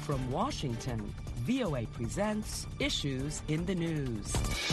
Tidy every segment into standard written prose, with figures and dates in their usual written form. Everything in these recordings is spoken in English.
From Washington, VOA presents Issues in the News.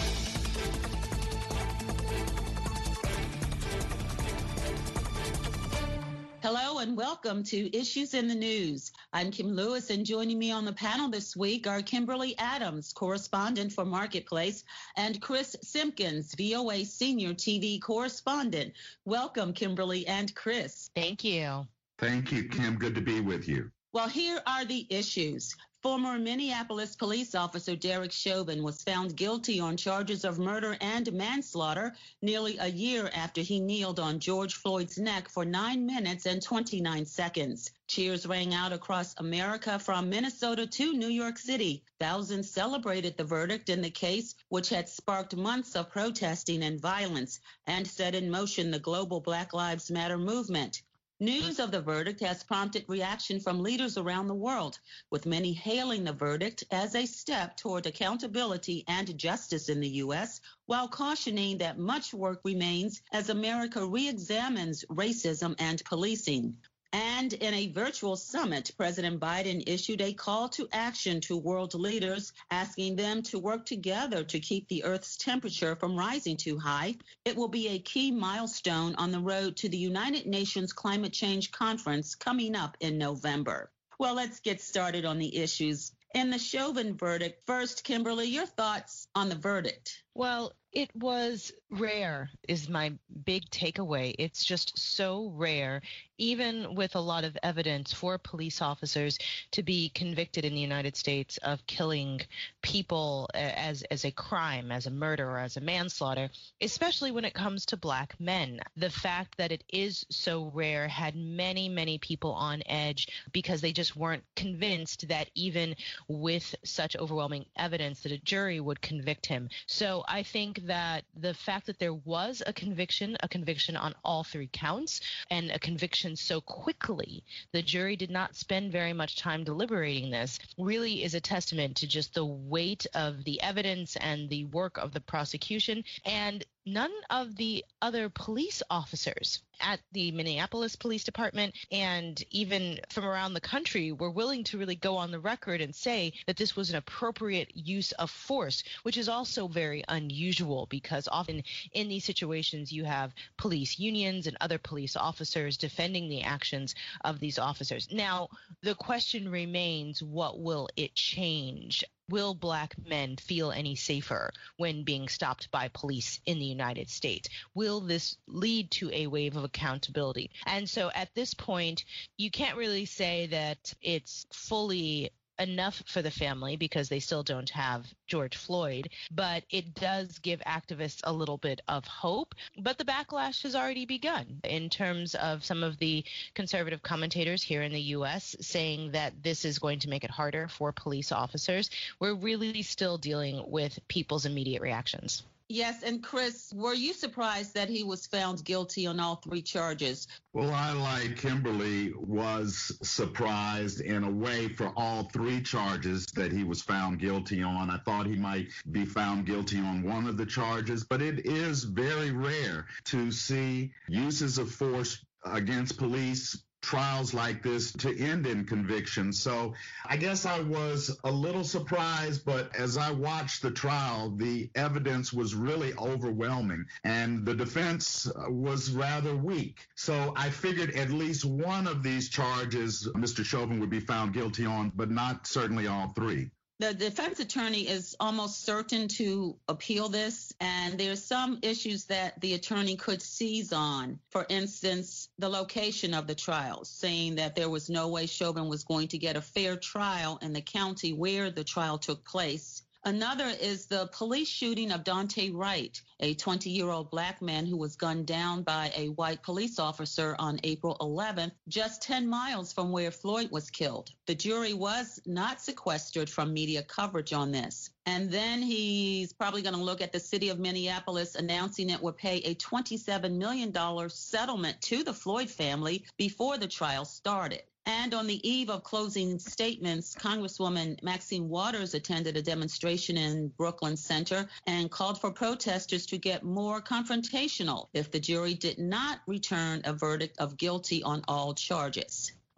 Hello and welcome to Issues in the News. I'm Kim Lewis, and joining me on the panel this week are Kimberly Adams, correspondent for Marketplace, and Chris Simpkins, VOA senior TV correspondent. Welcome, Kimberly and Chris. Thank you. Thank you, Kim. Good to be with you. Well, here are the issues. Former Minneapolis police officer Derek Chauvin was found guilty on charges of murder and manslaughter nearly a year after he kneeled on George Floyd's neck for 9 minutes and 29 seconds. Cheers rang out across America from Minnesota to New York City. Thousands celebrated the verdict in the case, which had sparked months of protesting and violence and set in motion the global Black Lives Matter movement. News of the verdict has prompted reaction from leaders around the world, with many hailing the verdict as a step toward accountability and justice in the U.S., while cautioning that much work remains as America re-examines racism and policing. And in a virtual summit, President Biden issued a call to action to world leaders, asking them to work together to keep the Earth's temperature from rising too high. It will be a key milestone on the road to the United Nations Climate Change Conference coming up in November. Well, let's get started on the issues. In the Chauvin verdict, first, Kimberly, your thoughts on the verdict? Well, it was rare is my big takeaway. It's just so rare, even with a lot of evidence for police officers to be convicted in the United States of killing people as a crime, as a murder, or as a manslaughter, especially when it comes to Black men. The fact that it is so rare had many, many people on edge because they just weren't convinced that even with such overwhelming evidence that a jury would convict him. So I think that the fact that there was a conviction on all three counts, and a conviction so quickly, the jury did not spend very much time deliberating this, really is a testament to just the weight of the evidence and the work of the prosecution. And none of the other police officers at the Minneapolis Police Department and even from around the country were willing to really go on the record and say that this was an appropriate use of force, which is also very unusual because often in these situations you have police unions and other police officers defending the actions of these officers. Now, the question remains, what will it change? Will Black men feel any safer when being stopped by police in the United States? Will this lead to a wave of accountability? And so at this point, you can't really say that it's fully enough for the family because they still don't have George Floyd, but it does give activists a little bit of hope. But the backlash has already begun in terms of some of the conservative commentators here in the U.S. saying that this is going to make it harder for police officers. We're really still dealing with people's immediate reactions. Yes, and Chris, were you surprised that he was found guilty on all three charges? Well, I, like Kimberly, was surprised in a way for all three charges that he was found guilty on. I thought he might be found guilty on one of the charges, but it is very rare to see uses of force against police, trials like this, to end in conviction. So I guess I was a little surprised, but as I watched the trial, the evidence was really overwhelming and the defense was rather weak. So I figured at least one of these charges Mr. Chauvin would be found guilty on, but not certainly all three. The defense attorney is almost certain to appeal this, and there's some issues that the attorney could seize on. For instance, the location of the trial, saying that there was no way Chauvin was going to get a fair trial in the county where the trial took place. Another is the police shooting of Dante Wright, a 20-year-old Black man who was gunned down by a white police officer on April 11th, just 10 miles from where Floyd was killed. The jury was not sequestered from media coverage on this. And then he's probably going to look at the city of Minneapolis announcing it would pay a $27 million settlement to the Floyd family before the trial started. And on the eve of closing statements, Congresswoman Maxine Waters attended a demonstration in Brooklyn Center and called for protesters to get more confrontational if the jury did not return a verdict of guilty on all charges.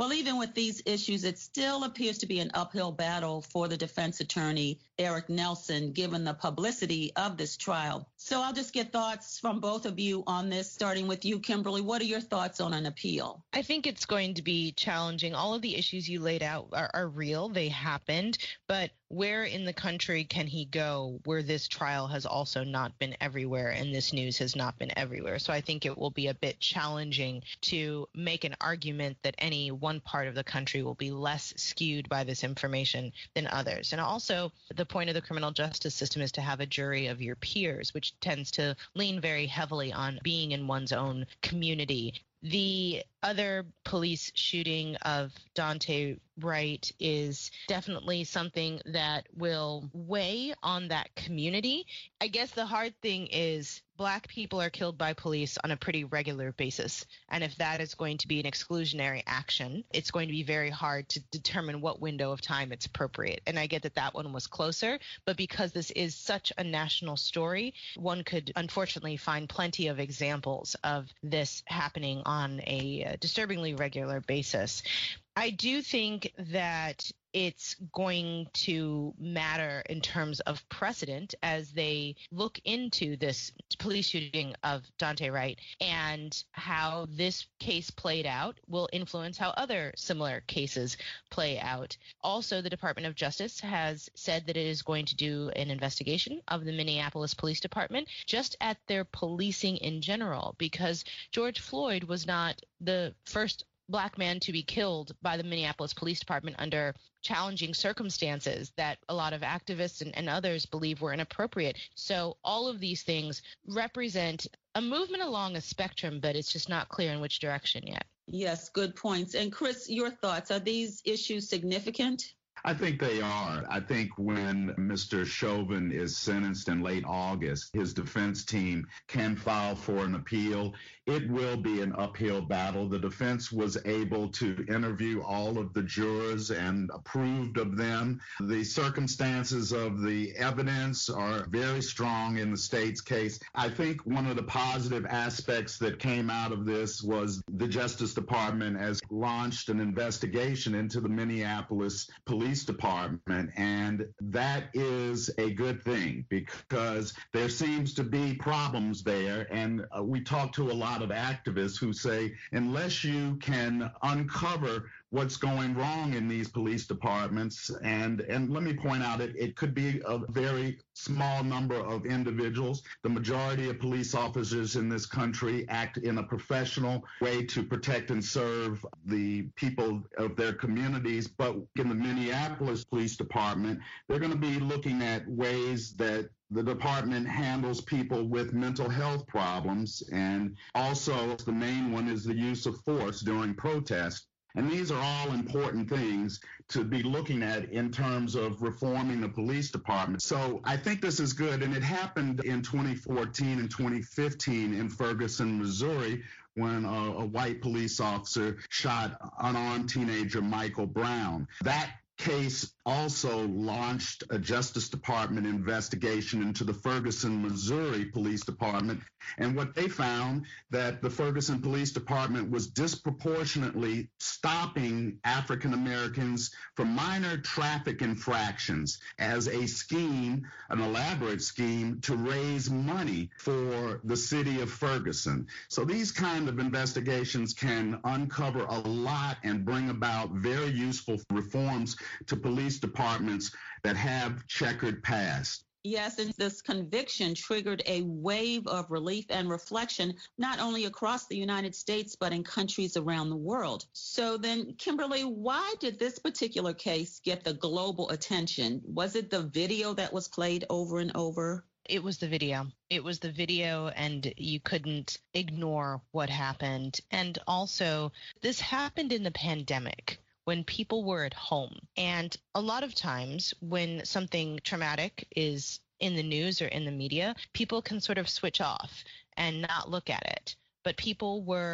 Well, even with these issues, it still appears to be an uphill battle for the defense attorney, Eric Nelson, given the publicity of this trial. So I'll just get thoughts from both of you on this, starting with you, Kimberly. What are your thoughts on an appeal? I think it's going to be challenging. All of the issues you laid out are real. They happened. But where in the country can he go where this trial has also not been everywhere and this news has not been everywhere? So I think it will be a bit challenging to make an argument that any one part of the country will be less skewed by this information than others. And also, the point of the criminal justice system is to have a jury of your peers, which tends to lean very heavily on being in one's own community. The other police shooting of Daunte Wright is definitely something that will weigh on that community. I guess the hard thing is Black people are killed by police on a pretty regular basis. And if that is going to be an exclusionary action, it's going to be very hard to determine what window of time it's appropriate. And I get that that one was closer, but because this is such a national story, one could unfortunately find plenty of examples of this happening on a disturbingly regular basis. I do think that it's going to matter in terms of precedent as they look into this police shooting of Daunte Wright, and how this case played out will influence how other similar cases play out. Also, the Department of Justice has said that it is going to do an investigation of the Minneapolis Police Department just at their policing in general, because George Floyd was not the first Black man to be killed by the Minneapolis Police Department under challenging circumstances that a lot of activists and others believe were inappropriate. So all of these things represent a movement along a spectrum, but it's just not clear in which direction yet. Yes, good points. And Chris, your thoughts, are these issues significant? I think they are. I think when Mr. Chauvin is sentenced in late August, his defense team can file for an appeal. It will be an uphill battle. The defense was able to interview all of the jurors and approved of them. The circumstances of the evidence are very strong in the state's case. I think one of the positive aspects that came out of this was the Justice Department has launched an investigation into the Minneapolis Police Department, and that is a good thing because there seems to be problems there. And we talk to a lot of activists who say unless you can uncover what's going wrong in these police departments, and let me point out, it could be a very small number of individuals. The majority of police officers in this country act in a professional way to protect and serve the people of their communities. But in the Minneapolis Police Department, they're going to be looking at ways that the department handles people with mental health problems. And also the main one is the use of force during protests. And these are all important things to be looking at in terms of reforming the police department. So I think this is good. And it happened in 2014 and 2015 in Ferguson, Missouri, when a white police officer shot unarmed teenager Michael Brown. That case also launched a Justice Department investigation into the Ferguson, Missouri Police Department. And what they found that the Ferguson Police Department was disproportionately stopping African Americans for minor traffic infractions as a scheme, an elaborate scheme to raise money for the city of Ferguson. So these kind of investigations can uncover a lot and bring about very useful reforms to police departments that have checkered past. Yes, and this conviction triggered a wave of relief and reflection, not only across the United States, but in countries around the world. So then, Kimberly, why did this particular case get the global attention? Was it the video that was played over and over? It was the video. It was the video, and you couldn't ignore what happened. And also, this happened in the pandemic, when people were at home. And a lot of times when something traumatic is in the news or in the media, people can sort of switch off and not look at it. But people were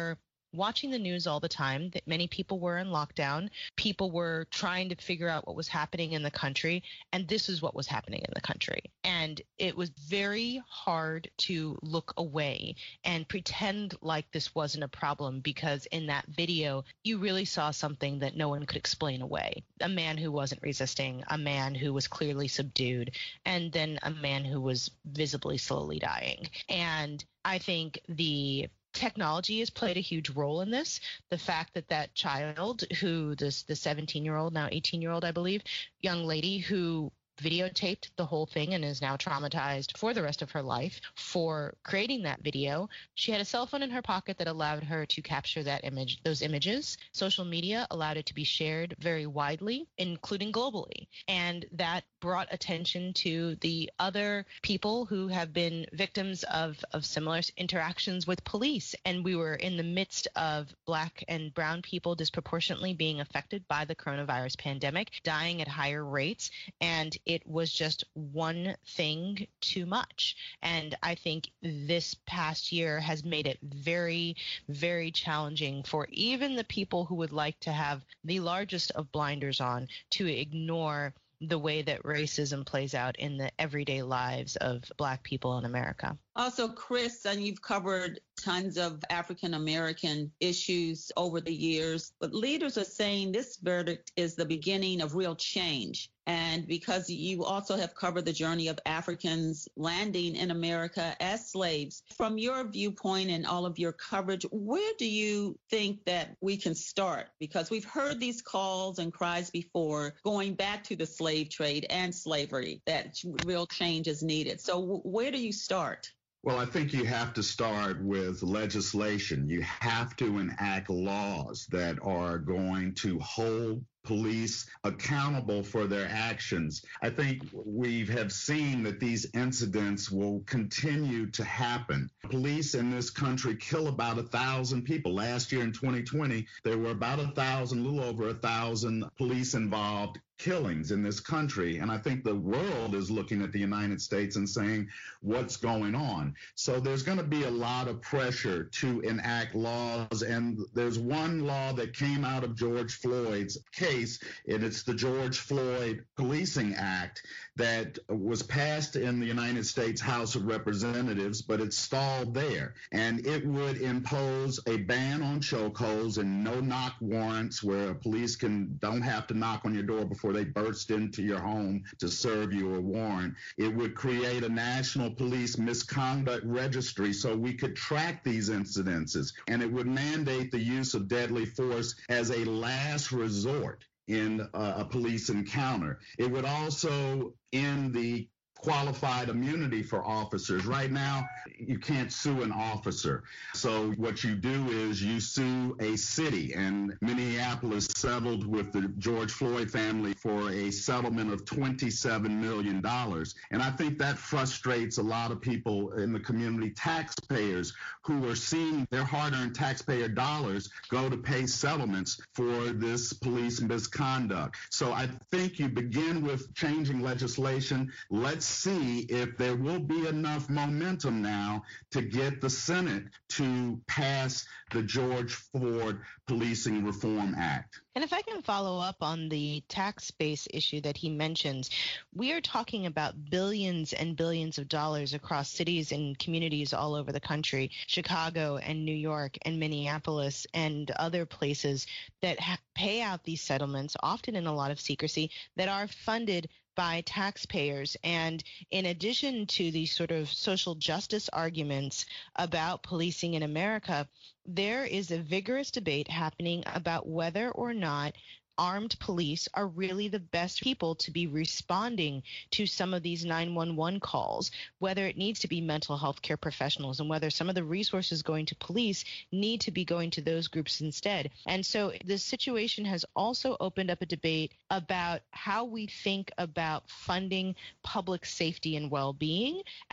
watching the news all the time, that many people were in lockdown. People were trying to figure out what was happening in the country, and this is what was happening in the country. And it was very hard to look away and pretend like this wasn't a problem, because in that video, you really saw something that no one could explain away. A man who wasn't resisting, a man who was clearly subdued, and then a man who was visibly slowly dying. And I think the technology has played a huge role in this. The fact that that child, who the 17-year-old, now 18-year-old, I believe, young lady who videotaped the whole thing and is now traumatized for the rest of her life for creating that video. She had a cell phone in her pocket that allowed her to capture those images. Social media allowed it to be shared very widely, including globally. And that brought attention to the other people who have been victims of similar interactions with police. And we were in the midst of Black and brown people disproportionately being affected by the coronavirus pandemic, dying at higher rates. And it was just one thing too much. And I think this past year has made it very, very challenging for even the people who would like to have the largest of blinders on to ignore the way that racism plays out in the everyday lives of Black people in America. Also, Chris, and you've covered tons of African-American issues over the years, but leaders are saying this verdict is the beginning of real change. And because you also have covered the journey of Africans landing in America as slaves, from your viewpoint and all of your coverage, where do you think that we can start? Because we've heard these calls and cries before, going back to the slave trade and slavery, that real change is needed. So where do you start? Well, I think you have to start with legislation. You have to enact laws that are going to hold police accountable for their actions. I think we have seen that these incidents will continue to happen. Police in this country kill about 1,000 people. Last year in 2020, there were about 1,000, a little over 1,000 police involved killings in this country. And I think the world is looking at the United States and saying, what's going on? So there's going to be a lot of pressure to enact laws. And there's one law that came out of George Floyd's case, and it's the George Floyd Policing Act that was passed in the United States House of Representatives, but it's stalled there. And it would impose a ban on chokeholds and no-knock warrants, where police don't have to knock on your door before they burst into your home to serve you a warrant. It would create a national police misconduct registry so we could track these incidences, and it would mandate the use of deadly force as a last resort in a police encounter. It would also end the qualified immunity for officers. Right now, you can't sue an officer. So what you do is you sue a city, and Minneapolis settled with the George Floyd family for a settlement of $27 million. And I think that frustrates a lot of people in the community, taxpayers who are seeing their hard-earned taxpayer dollars go to pay settlements for this police misconduct. So I think you begin with changing legislation. Let's see if there will be enough momentum now to get the Senate to pass the George Floyd Policing Reform Act. And if I can follow up on the tax base issue that he mentions, we are talking about billions and billions of dollars across cities and communities all over the country, Chicago and New York and Minneapolis and other places that pay out these settlements, often in a lot of secrecy, that are funded by taxpayers. And in addition to these sort of social justice arguments about policing in America, there is a vigorous debate happening about whether or not armed police are really the best people to be responding to some of these 911 calls, whether it needs to be mental health care professionals and whether some of the resources going to police need to be going to those groups instead. And so this situation has also opened up a debate about how we think about funding public safety and well-being, and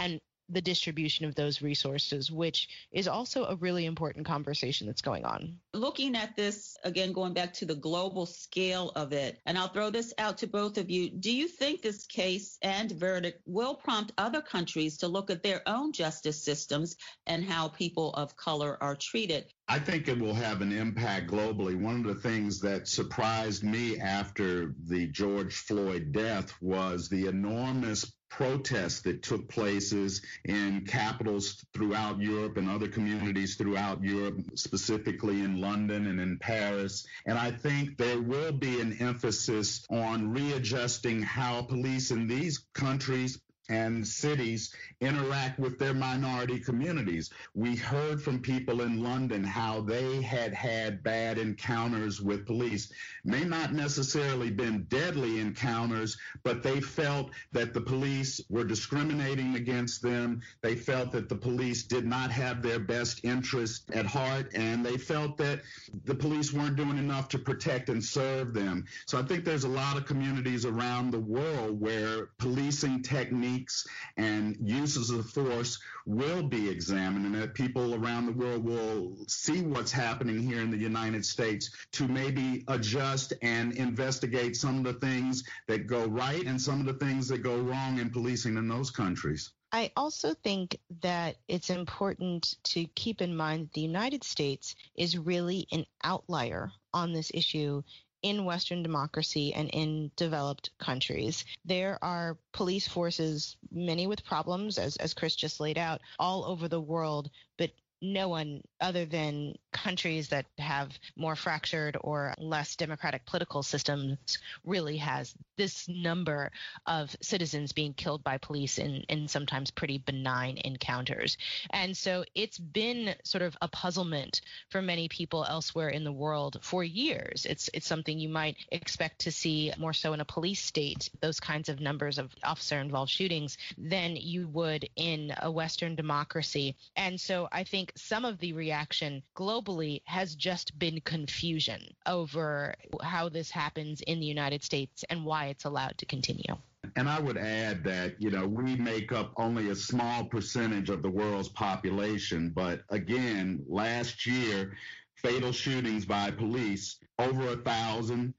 the distribution of those resources, which is also a really important conversation that's going on. Looking at this, again, going back to the global scale of it, and I'll throw this out to both of you, do you think this case and verdict will prompt other countries to look at their own justice systems and how people of color are treated? I think it will have an impact globally. One of the things that surprised me after the George Floyd death was the enormous protests that took places in capitals throughout Europe and other communities throughout Europe, specifically in London and in Paris. And I think there will be an emphasis on readjusting how police in these countries and cities interact with their minority communities. We heard from people in London how they had had bad encounters with police. May not necessarily been deadly encounters, but they felt that the police were discriminating against them. They felt that the police did not have their best interest at heart, and they felt that the police weren't doing enough to protect and serve them. So I think there's a lot of communities around the world where policing techniques and uses of force will be examined, and that people around the world will see what's happening here in the United States to maybe adjust and investigate some of the things that go right and some of the things that go wrong in policing in those countries. I also think that it's important to keep in mind that the United States is really an outlier on this issue in Western democracy and in developed countries. There are police forces, many with problems, as Chris just laid out, all over the world, but no one other than countries that have more fractured or less democratic political systems really has this number of citizens being killed by police in sometimes pretty benign encounters. And so it's been sort of a puzzlement for many people elsewhere in the world for years. It's something you might expect to see more so in a police state, those kinds of numbers of officer-involved shootings, than you would in a Western democracy. And so I think some of the reaction globally has just been confusion over how this happens in the United States and why it's allowed to continue. And I would add that, we make up only a small percentage of the world's population. But again, last year, fatal shootings by police, over 1,000,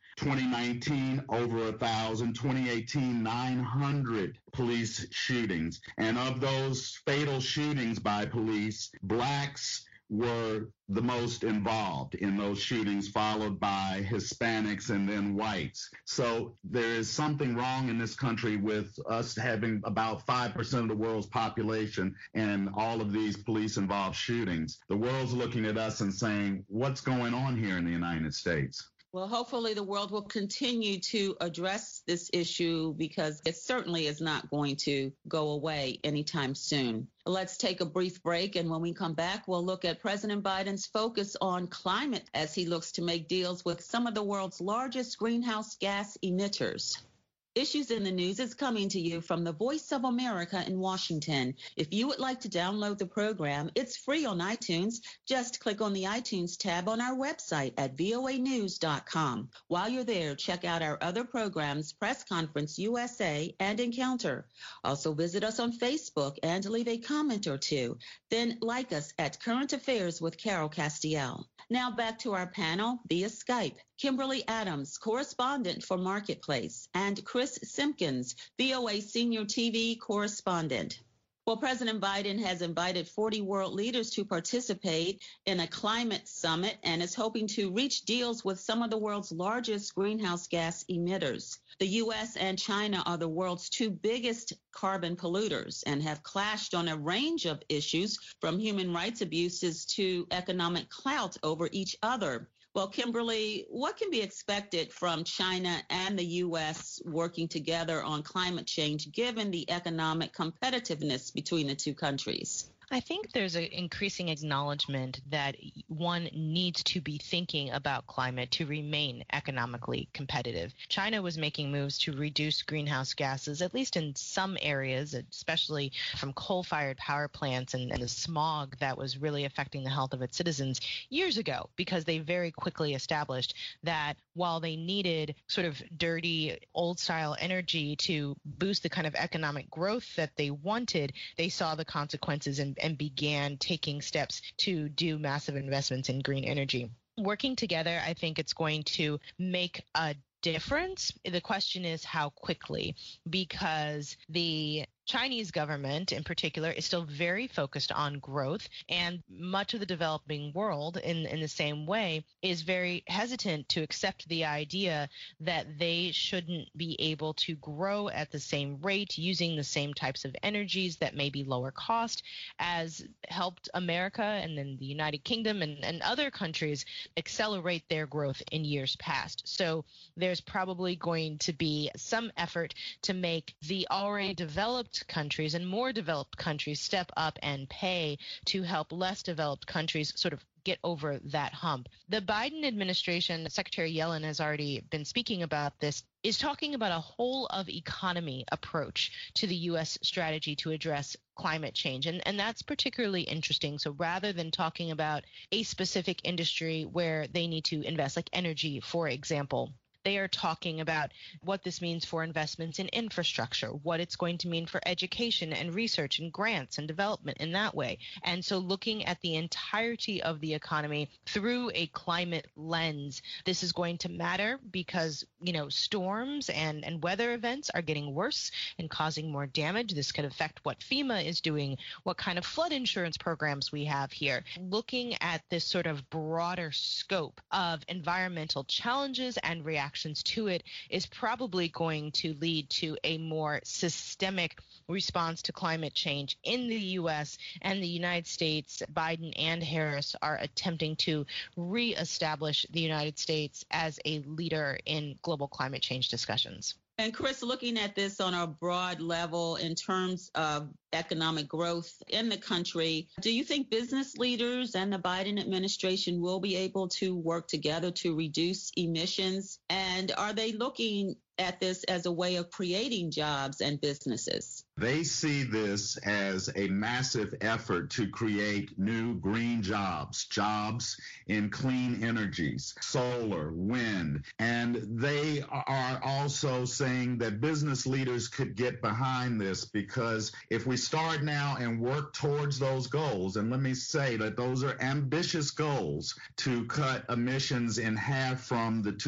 2019, over 1,000, 2018, 900 police shootings. And of those fatal shootings by police, blacks were the most involved in those shootings, followed by Hispanics and then whites. So there is something wrong in this country with us having about 5% of the world's population and all of these police-involved shootings. The world's looking at us and saying, what's going on here in the United States? Well, hopefully the world will continue to address this issue because it certainly is not going to go away anytime soon. Let's take a brief break, and when we come back, we'll look at President Biden's focus on climate as he looks to make deals with some of the world's largest greenhouse gas emitters. Issues in the News is coming to you from the Voice of America in Washington. If you would like to download the program, it's free on iTunes. Just click on the iTunes tab on our website at voanews.com. While you're there, check out our other programs, Press Conference USA and Encounter. Also visit us on Facebook and leave a comment or two. Then like us at Current Affairs with Carol Castiel. Now back to our panel via Skype. Kimberly Adams, correspondent for Marketplace, and Chris Simpkins, VOA Senior TV correspondent. Well, President Biden has invited 40 world leaders to participate in a climate summit and is hoping to reach deals with some of the world's largest greenhouse gas emitters. The U.S. and China are the world's two biggest carbon polluters and have clashed on a range of issues, from human rights abuses to economic clout over each other. Well, Kimberly, what can be expected from China and the U.S. working together on climate change, given the economic competitiveness between the two countries? I think there's an increasing acknowledgement that one needs to be thinking about climate to remain economically competitive. China was making moves to reduce greenhouse gases, at least in some areas, especially from coal-fired power plants and the smog that was really affecting the health of its citizens years ago, because they very quickly established that while they needed sort of dirty, old-style energy to boost the kind of economic growth that they wanted, they saw the consequences and began taking steps to do massive investments in green energy. Working together, I think it's going to make a difference. The question is how quickly, because the Chinese government in particular is still very focused on growth, and much of the developing world in the same way is very hesitant to accept the idea that they shouldn't be able to grow at the same rate using the same types of energies that may be lower cost as helped America and then the United Kingdom and other countries accelerate their growth in years past. So there's probably going to be some effort to make the already developed countries and more developed countries step up and pay to help less developed countries sort of get over that hump. The Biden administration, Secretary Yellen has already been speaking about this, is talking about a whole of economy approach to the U.S. strategy to address climate change. And that's particularly interesting. So rather than talking about a specific industry where they need to invest, like energy, for example, they are talking about what this means for investments in infrastructure, what it's going to mean for education and research and grants and development in that way. And so looking at the entirety of the economy through a climate lens, this is going to matter because, storms and weather events are getting worse and causing more damage. This could affect what FEMA is doing, what kind of flood insurance programs we have here. Looking at this sort of broader scope of environmental challenges and reactions to it is probably going to lead to a more systemic response to climate change in the U.S. and the United States. Biden and Harris are attempting to reestablish the United States as a leader in global climate change discussions. And Chris, looking at this on a broad level in terms of economic growth in the country, do you think business leaders and the Biden administration will be able to work together to reduce emissions? And are they looking at this as a way of creating jobs and businesses? They see this as a massive effort to create new green jobs in clean energies, solar, wind. And they are also saying that business leaders could get behind this, because if we start now and work towards those goals, and let me say that those are ambitious goals to cut emissions in half from the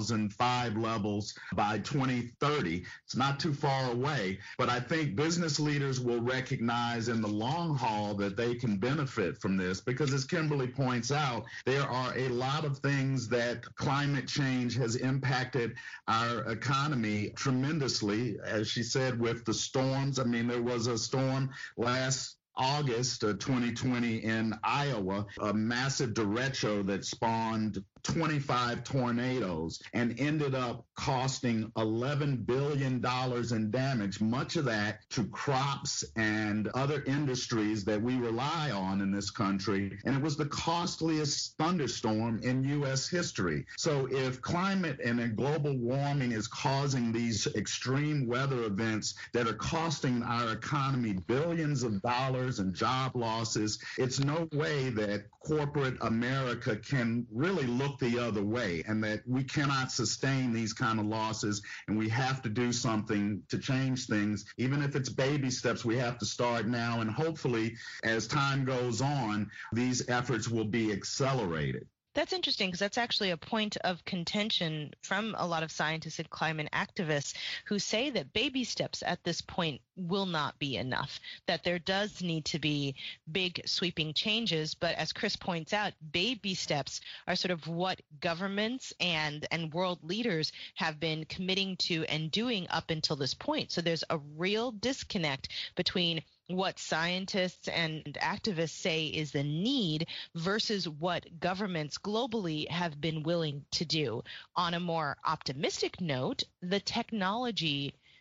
2005 levels by 2030. It's not too far away, but I think business leaders will recognize in the long haul that they can benefit from this, because as Kimberly points out, there are a lot of things that climate change has impacted our economy tremendously. As she said, with the storms, there was a storm last August 2020 in Iowa, a massive derecho that spawned 25 tornadoes and ended up costing $11 billion in damage, much of that to crops and other industries that we rely on in this country. And it was the costliest thunderstorm in U.S. history. So if climate and global warming is causing these extreme weather events that are costing our economy billions of dollars and job losses, it's no way that corporate America can really look the other way, and that we cannot sustain these kind of losses, and we have to do something to change things. Even if it's baby steps, we have to start now, and hopefully as time goes on, these efforts will be accelerated. That's interesting, because that's actually a point of contention from a lot of scientists and climate activists who say that baby steps at this point will not be enough, that there does need to be big sweeping changes. But as Chris points out, baby steps are sort of what governments and world leaders have been committing to and doing up until this point. So there's a real disconnect between what scientists and activists say is the need versus what governments globally have been willing to do. On a more optimistic note, the technology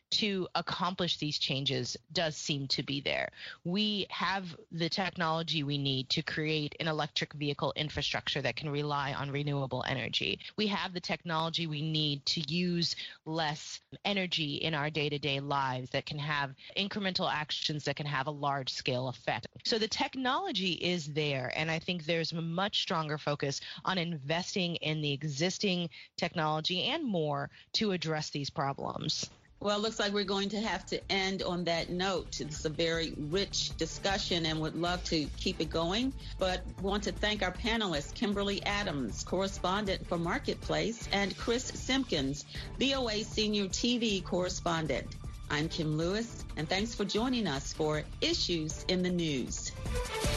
to accomplish these changes does seem to be there. We have the technology we need to create an electric vehicle infrastructure that can rely on renewable energy. We have the technology we need to use less energy in our day-to-day lives that can have incremental actions that can have a large-scale effect. So the technology is there, and I think there's a much stronger focus on investing in the existing technology and more to address these problems. Well, it looks like we're going to have to end on that note. It's a very rich discussion and would love to keep it going, but want to thank our panelists, Kimberly Adams, correspondent for Marketplace, and Chris Simpkins, VOA Senior TV correspondent. I'm Kim Lewis, and thanks for joining us for Issues in the News.